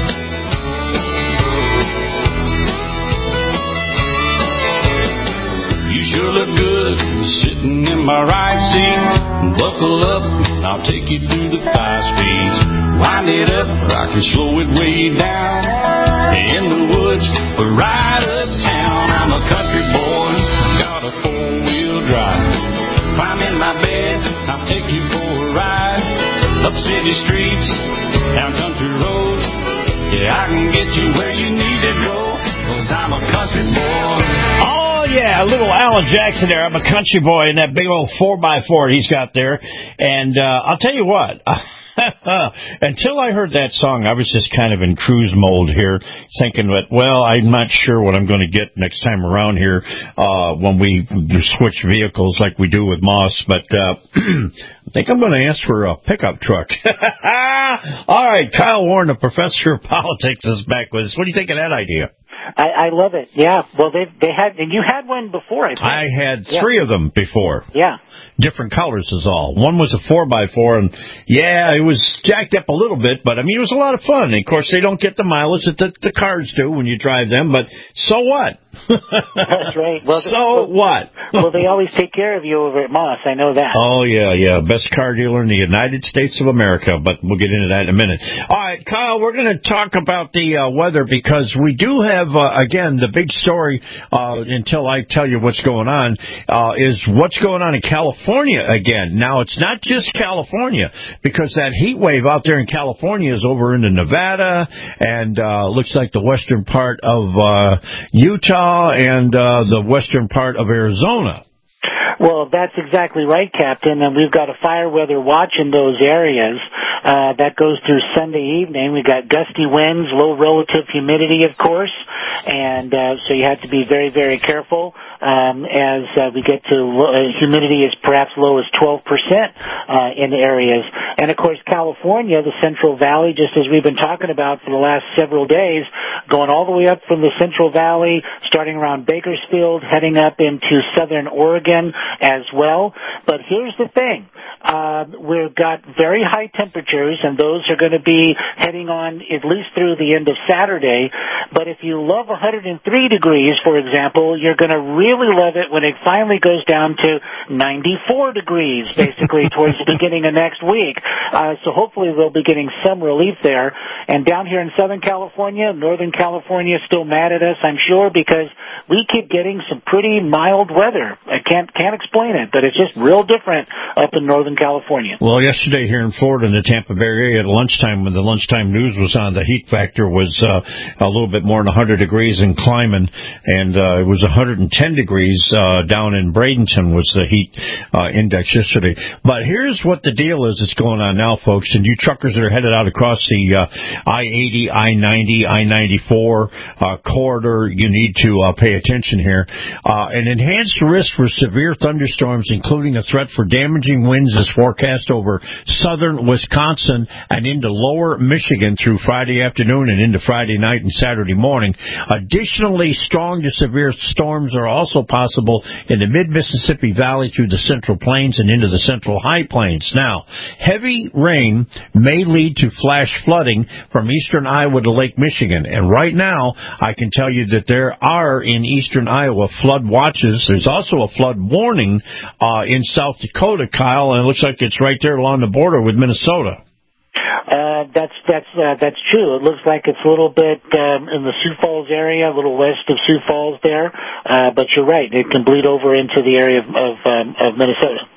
You sure look good sitting in my right seat. Buckle up, I'll take you through the five speeds. Wind it up, or I can slow it way down. In the woods, or right uptown. I'm a country boy, got a four-wheel drive. Climb in my bed, I'll take you for a ride. Up city streets, down country roads. Yeah, I can get you where you need to go, cause I'm a country boy. Oh, yeah, a little Alan Jackson there. I'm a country boy in that big old four by four he's got there. And uh, I'll tell you what, until I heard that song, I was just kind of in cruise mode here, thinking that, well, I'm not sure what I'm going to get next time around here uh, when we switch vehicles like we do with Moss. But uh, I think I'm going to ask for a pickup truck. All right, Kyle Warren, the professor of politics, is back with us. What do you think of that idea? I, I love it. Yeah. Well, they they had, and you had one before, I think. I had yeah. three of them before. Yeah. Different colors is all. One was a four by four, and yeah, it was jacked up a little bit, but I mean, it was a lot of fun. And of course, they don't get the mileage that the, the cars do when you drive them, but so what? That's right. Well, so well, what? Well, they always take care of you over at Moss. I know that. Oh, yeah, yeah. Best car dealer in the United States of America, but we'll get into that in a minute. All right, Kyle, we're going to talk about the uh, weather because we do have, uh, again, the big story uh, until I tell you what's going on uh, is what's going on in California again. Now, it's not just California because that heat wave out there in California is over into Nevada and uh, looks like the western part of uh, Utah and uh, the western part of Arizona. Well, that's exactly right, Captain, and we've got a fire weather watch in those areas. Uh, that goes through Sunday evening. We've got gusty winds, low relative humidity, of course, and uh, so you have to be very, very careful um, as uh, we get to low, uh, humidity is perhaps low as twelve percent uh, in the areas. And, of course, California, the Central Valley, just as we've been talking about for the last several days, going all the way up from the Central Valley, starting around Bakersfield, heading up into southern Oregon as well. But here's the thing. Uh, we've got very high temperatures, and those are going to be heading on at least through the end of Saturday. But if you love one hundred three degrees, for example, you're going to really love it when it finally goes down to ninety-four degrees, basically, towards the beginning of next week. Uh, so hopefully we'll be getting some relief there. And down here in Southern California, Northern California is still mad at us, I'm sure, because we keep getting some pretty mild weather. I can't can't explain it, but it's just real different up in Northern California. Well, yesterday here in Florida, in the Tampa Bay area, at lunchtime, when the lunchtime news was on, the heat factor was uh, a little bit more than one hundred degrees and climbing, and uh, it was one hundred ten degrees uh, down in Bradenton was the heat uh, index yesterday. But here's what the deal is that's going on now, folks, and you truckers that are headed out across the uh, I eighty, I ninety, I ninety-four uh, corridor, you need to uh, pay attention here. Uh, an enhanced risk for severe thunderstorms, including a threat for damaging winds, is forecast over southern Wisconsin and into lower Michigan through Friday afternoon and into Friday night and Saturday morning. Additionally, strong to severe storms are also possible in the mid-Mississippi Valley through the Central Plains and into the Central High Plains. Now, heavy rain may lead to flash flooding from eastern Iowa to Lake Michigan. And right now, I can tell you that there are in eastern Iowa flood watches. There's also a flood warning uh, in South Dakota, Kyle, and it looks like it's right there along the border with Minnesota. Uh, that's that's uh, that's true. It looks like it's a little bit um, in the Sioux Falls area, a little west of Sioux Falls there. Uh, but you're right; it can bleed over into the area of of, um, of Minnesota.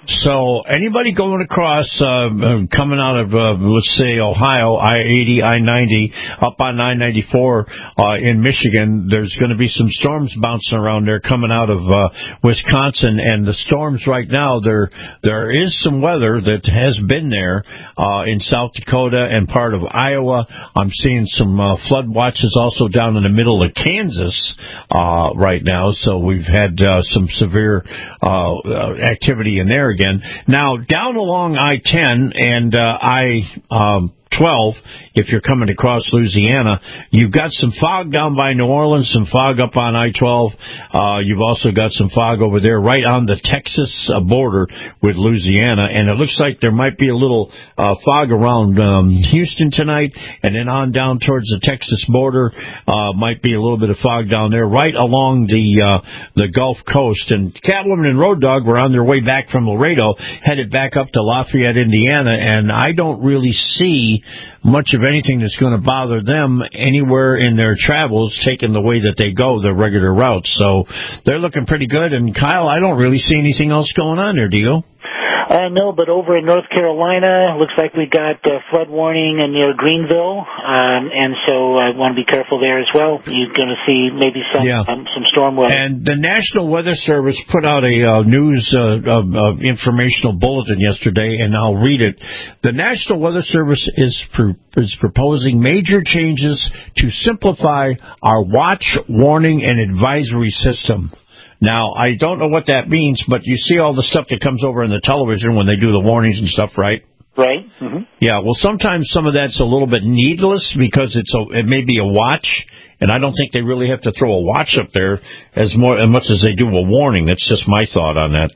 So anybody going across, uh, coming out of, uh, let's say, Ohio, I eighty, I ninety, up on I ninety-four uh, in Michigan, there's going to be some storms bouncing around there coming out of uh, Wisconsin. And the storms right now, there there is some weather that has been there uh, in South Dakota and part of Iowa. I'm seeing some uh, flood watches also down in the middle of Kansas uh, right now. So we've had uh, some severe uh, activity in there again. Now, down along I ten and uh, I um, twelve, if you're coming across Louisiana, you've got some fog down by New Orleans, some fog up on I twelve. Uh, you've also got some fog over there right on the Texas uh, border with Louisiana, and it looks like there might be a little uh, fog around um, Houston tonight, and then on down towards the Texas border, uh, might be a little bit of fog down there right along the uh, the Gulf Coast. And Catwoman and Road Dog were on their way back from Laredo, headed back up to Lafayette, Indiana, and I don't really see much of anything that's going to bother them anywhere in their travels, taking the way that they go, their regular routes. So they're looking pretty good. And, Kyle, I don't really see anything else going on there, do you? Uh, no, but over in North Carolina, looks like we got uh, flood warning near Greenville, um, and so I want to be careful there as well. You're going to see maybe some yeah. um, some storm weather. And the National Weather Service put out a uh, news uh, uh, uh, informational bulletin yesterday, and I'll read it. The National Weather Service is pr- is proposing major changes to simplify our watch, warning, and advisory system. Now, I don't know what that means, but you see all the stuff that comes over in the television when they do the warnings and stuff, right? Right. Mm-hmm. Yeah, well, sometimes some of that's a little bit needless because it's a, it may be a watch, and I don't think they really have to throw a watch up there as more as much as they do a warning. That's just my thought on that.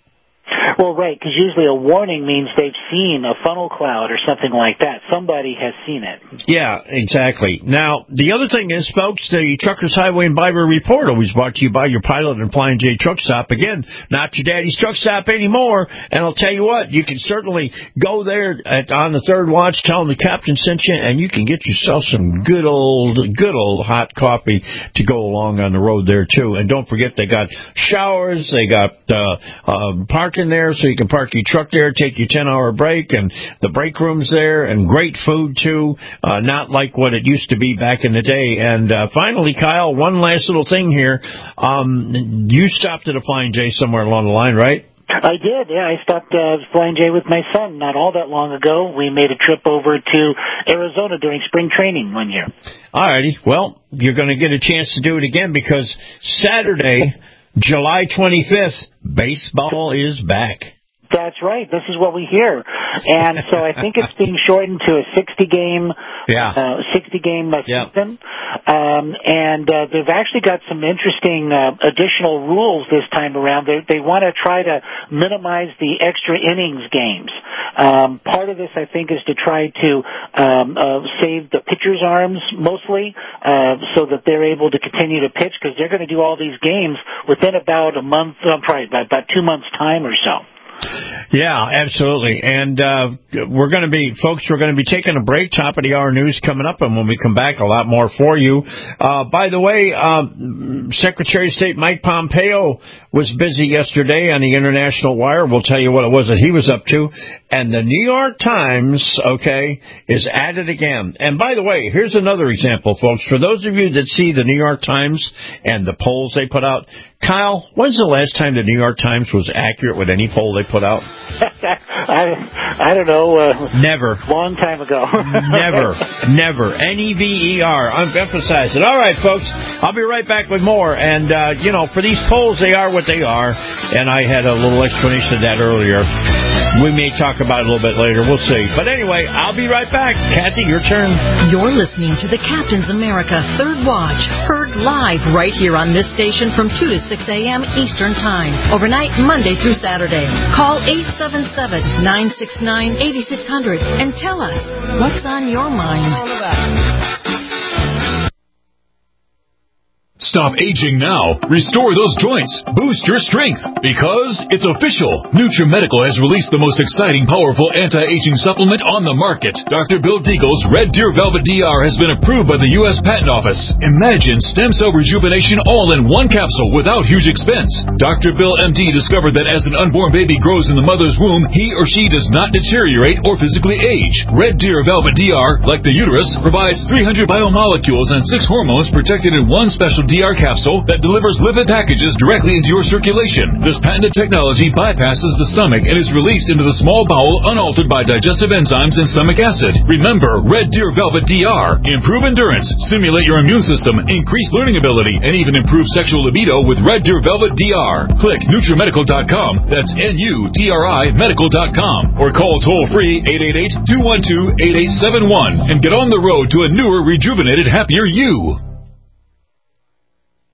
Well, right, because usually a warning means they've seen a funnel cloud or something like that. Somebody has seen it. Yeah, exactly. Now, the other thing is, folks, the Truckers Highway and Byway Report always brought to you by your Pilot and Flying J Truck Stop. Again, not your daddy's truck stop anymore. And I'll tell you what, you can certainly go there at, on the third watch, tell them the captain sent you, and you can get yourself some good old, good old hot coffee to go along on the road there, too. And don't forget, they got showers, they got uh, uh, parking there, so you can park your truck there, take your ten-hour break, and the break room's there, and great food, too, uh, not like what it used to be back in the day. And uh, finally, Kyle, one last little thing here. Um, you stopped at a Flying J somewhere along the line, right? I did, yeah. I stopped uh, Flying J with my son not all that long ago. We made a trip over to Arizona during spring training one year. All righty. Well, you're going to get a chance to do it again because Saturday, July twenty-fifth, baseball is back. That's right. This is what we hear. And so I think it's being shortened to a sixty-game yeah. uh, sixty-game uh, yep. season. Um, and uh, they've actually got some interesting uh, additional rules this time around. They, they want to try to minimize the extra innings games. Um, part of this, I think, is to try to um, uh, save the pitcher's arms mostly uh, so that they're able to continue to pitch because they're going to do all these games within about a month, uh, probably about, about two months' time or so. Yeah, absolutely. And uh, we're going to be, folks, we're going to be taking a break. Top of the hour news coming up, and when we come back, a lot more for you. Uh, by the way, um, Secretary of State Mike Pompeo was busy yesterday on the International Wire. We'll tell you what it was that he was up to. And the New York Times, okay, is at it again. And by the way, here's another example, folks. For those of you that see the New York Times and the polls they put out, Kyle, when's the last time the New York Times was accurate with any poll they put out? I, I don't know. Uh, never. Long time ago. never. Never. N E V E R. I'm emphasizing. All right, folks. I'll be right back with more. And, uh, you know, for these polls, they are what they are. And I had a little explanation of that earlier. We may talk about it a little bit later. We'll see. But anyway, I'll be right back. Kathy, your turn. You're listening to the Captain's America Third Watch, heard live right here on this station from two to six a.m. Eastern Time, overnight Monday through Saturday. Call eight seven seven, nine six nine, eight six zero zero and tell us what's on your mind. Stop aging now. Restore those joints. Boost your strength. Because it's official. NutriMedical has released the most exciting, powerful anti-aging supplement on the market. Doctor Bill Deagle's Red Deer Velvet D R has been approved by the U S Patent Office. Imagine stem cell rejuvenation all in one capsule without huge expense. Doctor Bill M D discovered that as an unborn baby grows in the mother's womb, he or she does not deteriorate or physically age. Red Deer Velvet D R, like the uterus, provides three hundred biomolecules and six hormones protected in one special D R capsule that delivers lipid packages directly into your circulation. This patented technology bypasses the stomach and is released into the small bowel unaltered by digestive enzymes and stomach acid. Remember, Red Deer Velvet D R. Improve endurance, stimulate your immune system, increase learning ability, and even improve sexual libido with Red Deer Velvet D R. Click NutriMedical dot com, that's N U T R I medical dot com, or call toll-free eight eight eight, two one two, eight eight seven one and get on the road to a newer, rejuvenated, happier you.